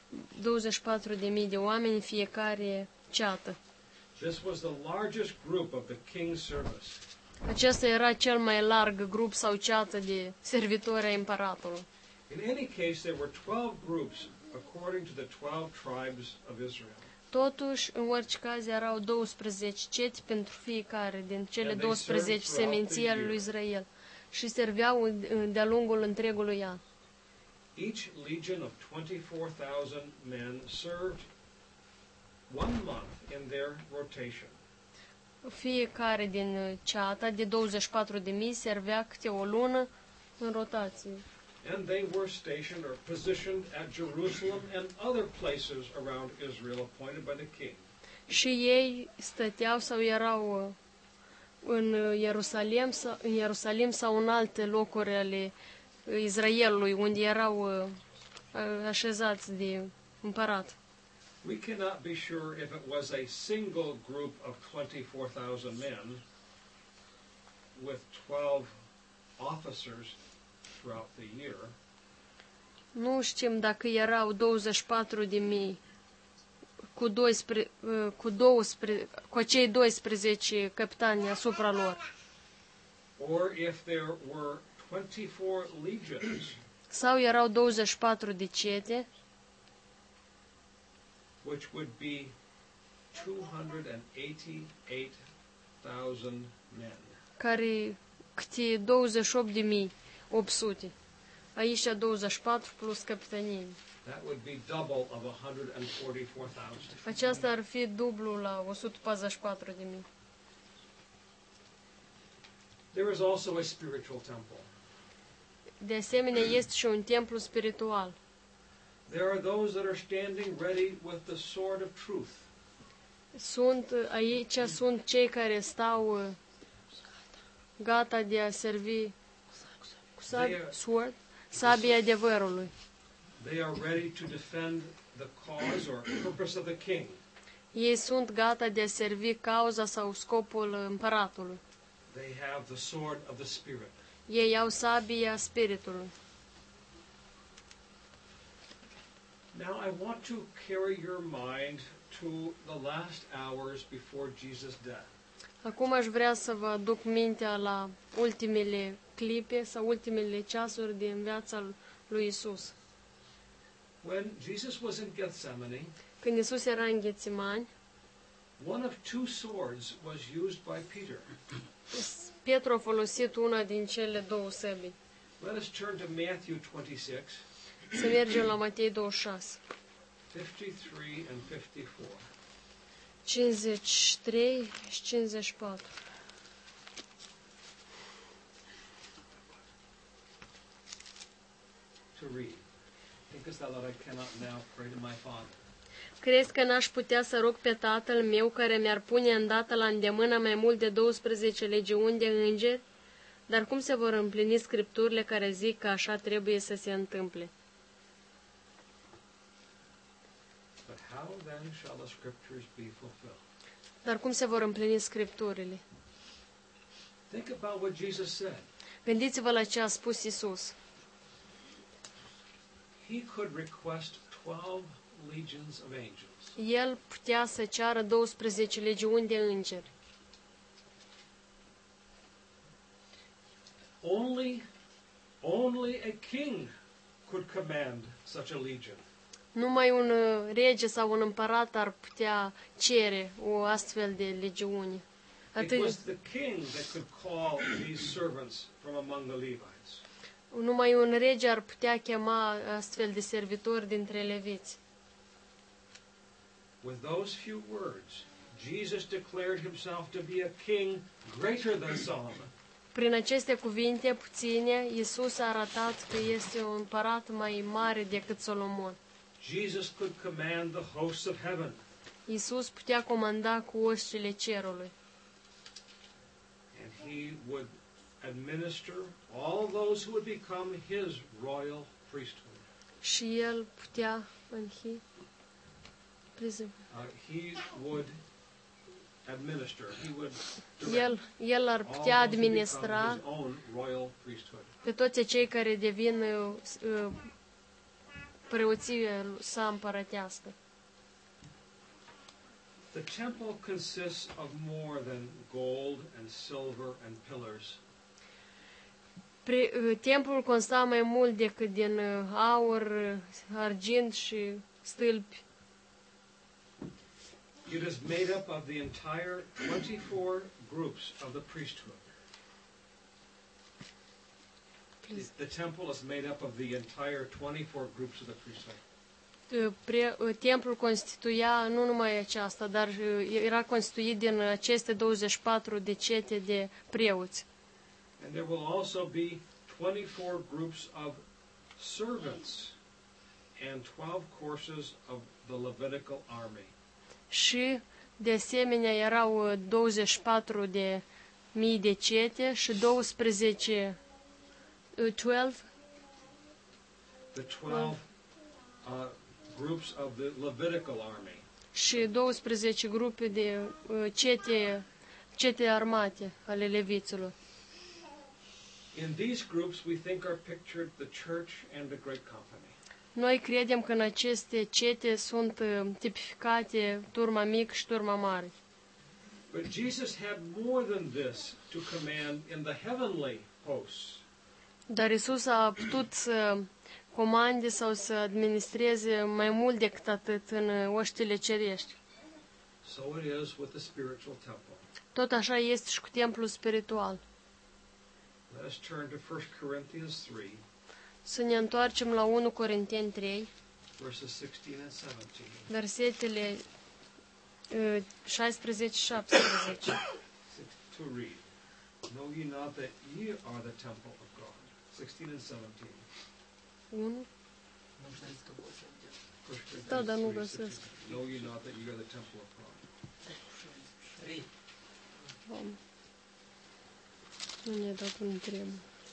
24.000 de oameni în fiecare ceată. This was the largest group of the king's service. Acesta era cel mai larg grup sau ceată de servitori ai împăratului. In any case, there were 12 groups according to the 12 tribes of Israel. Totuși, în orice caz, erau 12 ceți pentru fiecare din cele And they 12 served throughout seminții the ale lui year. Israel și serveau de-a lungul întregului an. Each legion of 24,000 men served 1 month in their rotation. Fiecare din ceata de 24.000 servea câte o lună în rotație. And they were stationed or positioned at Jerusalem and other places around Israel appointed by the king. Și ei stăteau sau erau în Ierusalim sau în alte locuri ale Israelului, unde erau așezați de împărat. We cannot be sure if it was a single group of 24,000 men with 12 officers throughout the year. Nu știm dacă erau 24.000 cu acei 12 capitani asupra lor. Or if there were 24 legions, Sau erau 24 de cete, which would be 288,000 men. care câte 28.800. Aici 24 plus capitanii. That would be double of 144,000. Aceasta ar fi dublu la 144.000. There is also a spiritual temple. De asemenea, este și un templu spiritual. There are those that are standing ready with the sword of truth. Aici sunt cei care stau gata de a servi cu sabia adevărului. They are ready to defend the cause or purpose of the king. Ei sunt gata de a servi cauza sau scopul împăratului. They have the sword of the Spirit. Ei au sabia spiritului. Now I want to carry your mind to the last hours before Jesus' death. Acum aș vrea să vă aduc mintea la ultimele clipe sau ultimele ceasuri din viața lui Isus. When Jesus was in Gethsemane, Când Isus era în Ghețimani, one of two swords was used by Peter. Petru a folosit una din cele două săbii. Let us turn to Matthew 26, Să mergem la Matei 26. 53 and 54. 53 și 54. To read. Thinkest thou that I cannot now pray to my Father? Crezi că n-aș putea să rog pe Tatăl meu, care mi-ar pune îndată la îndemână mai mult de 12 legiuni de îngeri? Dar cum se vor împlini scripturile care zic că așa trebuie să se întâmple? But how then shall the scriptures be fulfilled? Dar cum se vor împlini scripturile? Think about what Jesus said. Gândiți-vă la ce a spus Isus. He could request 12 legions of angels. El putea să ceară 12 legiuni de îngeri. Only a king could command such a legion. Numai un rege sau un împărat ar putea cere o astfel de legiune. It was the king that could call these servants from among the Levites. Numai un rege ar putea chema astfel de servitori dintre leviți. With those few words, Jesus declared himself to be a king greater than Solomon. Prin aceste cuvinte puține, Iisus a arătat că este un împărat mai mare decât Solomon. Jesus could command the hosts of heaven. Iisus putea comanda cu oștile cerului. And he would administer all those who would become his royal priesthood. Și el putea He would administer. He would direct el ar all putea those who become administra his own royal priesthood. pe toți cei care devin preoția sa împărătească. The temple consists of more than gold and silver and pillars. Templul consta mai mult decât din aur, argint și stâlpi. It is made up of the entire 24 groups of the priesthood. The temple is made up of the entire 24 groups of the priesthood. templul constituia nu numai aceasta, dar era constituit din aceste 24 de cete de preoți. And there will also be 24 groups of servants and 12 courses of the Levitical army. Și de asemenea erau 24 de mii de cete și 12 The 12 groups of the Levitical army. și 12 grupe de cete armate ale leviților. In these groups, we think are pictured the church and the great company. Noi credem că în aceste cete sunt tipificate turma mică și turma mare. But Jesus had more than this to command in the heavenly hosts. Dar Isus a putut să comande sau să administreze mai mult decât atât în oștile cerești. So it is with the spiritual temple. Tot așa este și cu templul spiritual. Let us turn to 1 Corinthians 3, Să ne întoarcem la 1 Corinteni 3, verses 16 and 17. versetele 16-17. To read. Know ye not that ye are the temple of God? 16 and 17. 1. 1 Corinthians Da, dar nu 3, găsesc. 16. Know ye not that ye are the temple of God? Nu ne-a dat un întreb.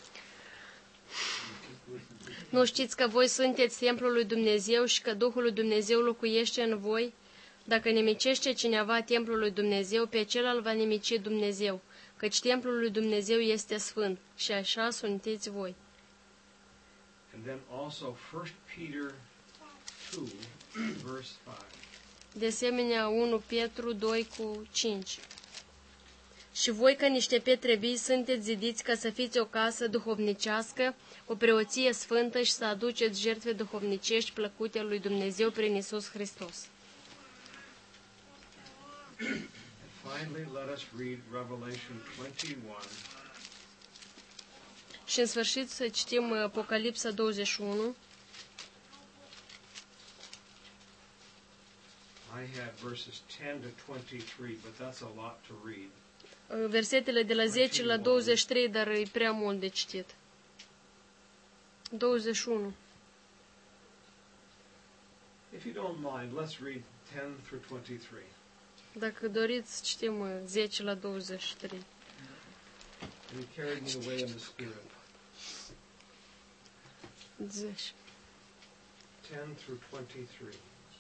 Nu știți că voi sunteți templul lui Dumnezeu și că Duhul lui Dumnezeu locuiește în voi? Dacă nimicește cineva templul lui Dumnezeu, pe acela îl va nimici Dumnezeu, căci templul lui Dumnezeu este sfânt și așa sunteți voi. And then also 1 Peter 2, verse 5. De asemenea, 1 Petru 2:5. Și voi, ca niște pietre vii, sunteți zidiți ca să fiți o casă duhovnicească, o preoție sfântă și să aduceți jertfe duhovnicești plăcute lui Dumnezeu prin Iisus Hristos. And finally, let us read Revelation 21, Și în sfârșit să citim Apocalipsa 21. I had verses 10 to 23, but that's a lot to read. Versetele de la 10 la 23, dar e prea mult de citit. 21. If you don't mind, let's read 10 through 23. Dacă doriți, citim 10 la 23. And he carried me away in the Spirit. 10. 10 through 23.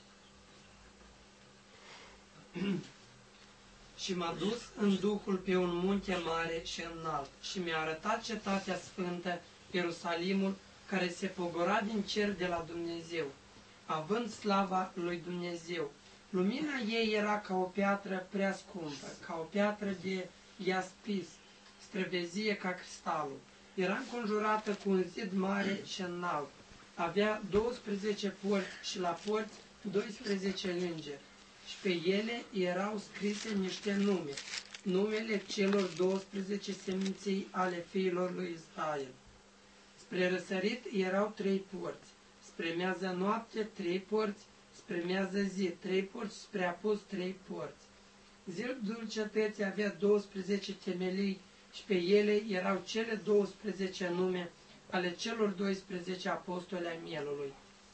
Și m-a dus în Duhul pe un munte mare și înalt și mi-a arătat cetatea sfântă, Ierusalimul, care se pogora din cer de la Dumnezeu, având slava lui Dumnezeu. Lumina ei era ca o piatră prea scumpă, ca o piatră de iaspis, străvezie ca cristalul. Era înconjurată cu un zid mare și înalt. Avea 12 porți și la porți 12 îngeri. Și pe ele erau scrise niște nume, numele celor 12 seminții ale fiilor lui Israel. Spre răsărit erau 3 porți, spre miază noapte 3 porți, spre miază zi 3 porți, spre apus 3 porți. Zidul cetății avea 12 temelii și pe ele erau cele 12 nume ale celor 12 apostoli ai mielului.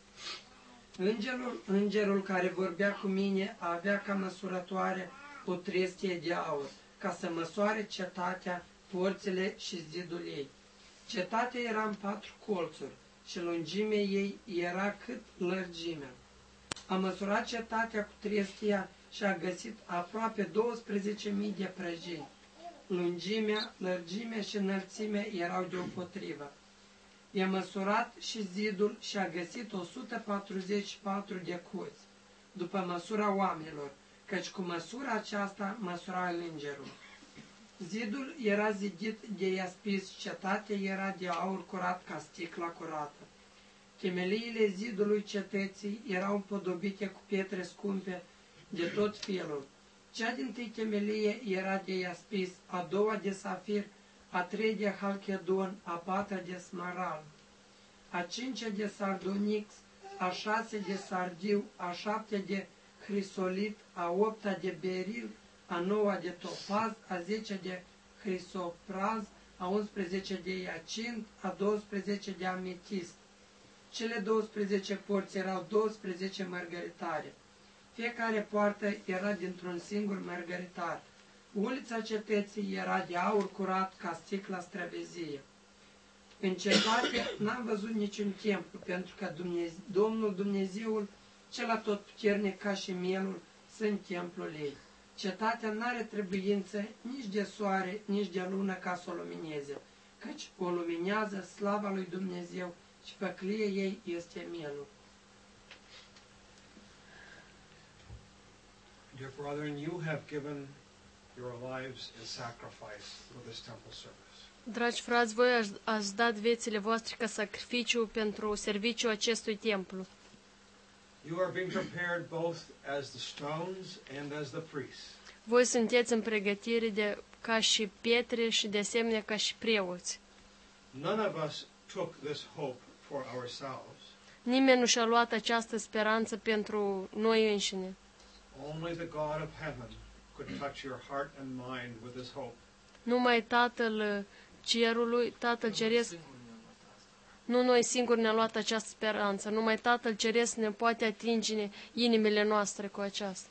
Îngerul care vorbea cu mine avea ca măsurătoare o trestie de aur, ca să măsoare cetatea, porțile și zidul ei. Cetatea era în 4 colțuri și lungimea ei era cât lărgimea. A măsurat cetatea cu trestia și a găsit aproape 12.000 de prăjini. Lungimea, lărgimea și înălțimea erau deopotrivă. I-a măsurat și zidul și a găsit 144 de coți, după măsura oamenilor, căci cu măsura aceasta măsura îngerul. Zidul era zidit de iaspis, cetatea era de aur curat ca sticla curată. Temeliile zidului cetății erau împodobite cu pietre scumpe de tot felul. Cea dintâi temelie era de iaspis, a doua de safir, a treia de halchedon, a patra de smarald, a cincea de sardonix, a 6 de sardiu, a 7 de hrisolit, a 8 de beril, a 9 de topaz, a 10 de hrisopraz, a 11 de iacint, a 12 de ametist. Cele 12 porți erau 12 mărgăritare. Fiecare poartă era dintr-un singur mărgăritar. Ulița cetății era de aur curat ca sticla străvezie. În cetate n-am văzut niciun templu, pentru că Domnul Dumnezeul, cel atotputernic ca și mielul, sunt templul ei. Cetatea n-are trebuință nici de soare, nici de lună ca să o lumineze, căci o luminează slava lui Dumnezeu și făclie ei este mielul. Dear brethren, you have given your lives in sacrifice for this temple service. Dragi frați, voi ați dat viețile voastre ca sacrificiu pentru serviciul acestui templu. You are being prepared both as the stones and as the priests. Voi sunteți în pregătire ca și pietre și de asemenea ca și preoți. None of us took this hope for ourselves. Nimeni nu și-a luat această speranță pentru noi înșine. Only the God of heaven could touch your heart and mind with this hope. Numai Tatăl Cerului, Tatăl Ceresc, nu noi singuri ne-a luat această speranță, numai Tatăl Ceresc ne poate atinge inimile noastre cu aceasta.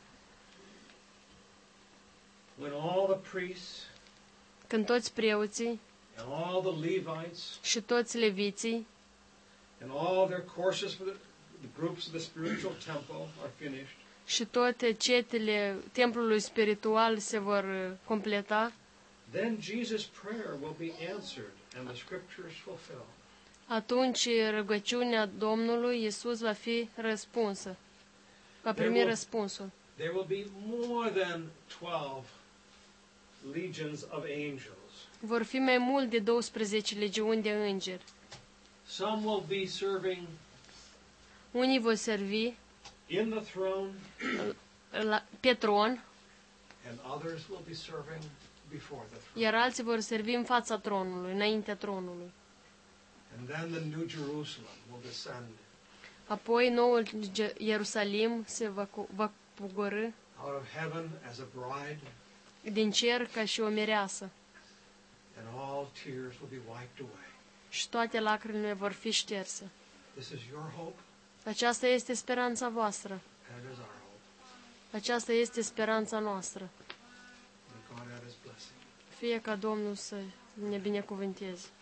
When all the priests Când toți preoții and all the Levites și toți leviții and all their courses for the groups of the spiritual temple are finished, și toate cetele templului spiritual se vor completa, then Jesus' prayer will be answered and the scriptures fulfilled. atunci rugăciunea Domnului Iisus va fi răspunsă. Va primi răspunsul. There will be more than 12 legions of angels. Vor fi mai mult de 12 legiuni de îngeri. Some will be serving Unii vor servi in the throne, pe tron, and others will be serving before the throne. iar alții vor servi în fața tronului, înaintea tronului. And then the New Jerusalem will descend Apoi noul Ierusalim se va pogorî out of heaven as a bride, din cer ca și o mireasă and all tears will be wiped away. și toate lacrimile vor fi șterse. This is your hope, Aceasta este speranța voastră. and it is our hope. Aceasta este speranța noastră. May God add His blessing. Fie ca Domnul să ne binecuvânteze.